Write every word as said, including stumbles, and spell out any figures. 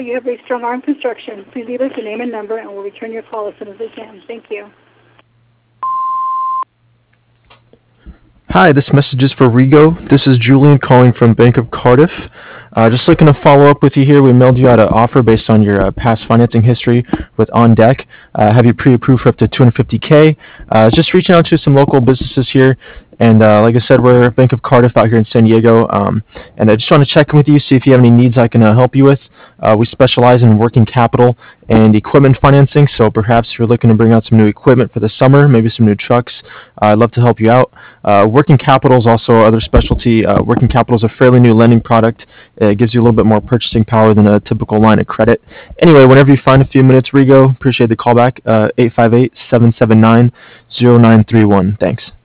you have reached Strong Arm Construction. Please leave us your name and number, and we'll return your call as soon as we can. Thank you. Hi, this message is for Rigo. This is Julian calling from Bank of Cardiff. Uh, just looking to follow up with you here. We mailed you out an offer based on your uh, past financing history with On Deck. Uh, have you pre-approved for up to two hundred fifty K. Uh, just reaching out to some local businesses here. And uh, like I said, we're Bank of Cardiff out here in San Diego. Um, and I just want to check in with you, see if you have any needs I can uh, help you with. Uh, we specialize in working capital and equipment financing. So perhaps you're looking to bring out some new equipment for the summer, maybe some new trucks. Uh, I'd love to help you out. Uh, working capital is also other specialty. Uh, working capital is a fairly new lending product. It gives you a little bit more purchasing power than a typical line of credit. Anyway, whenever you find a few minutes, Rigo, appreciate the call back. Uh, eight five eight, seven seven nine, zero nine three one. Thanks.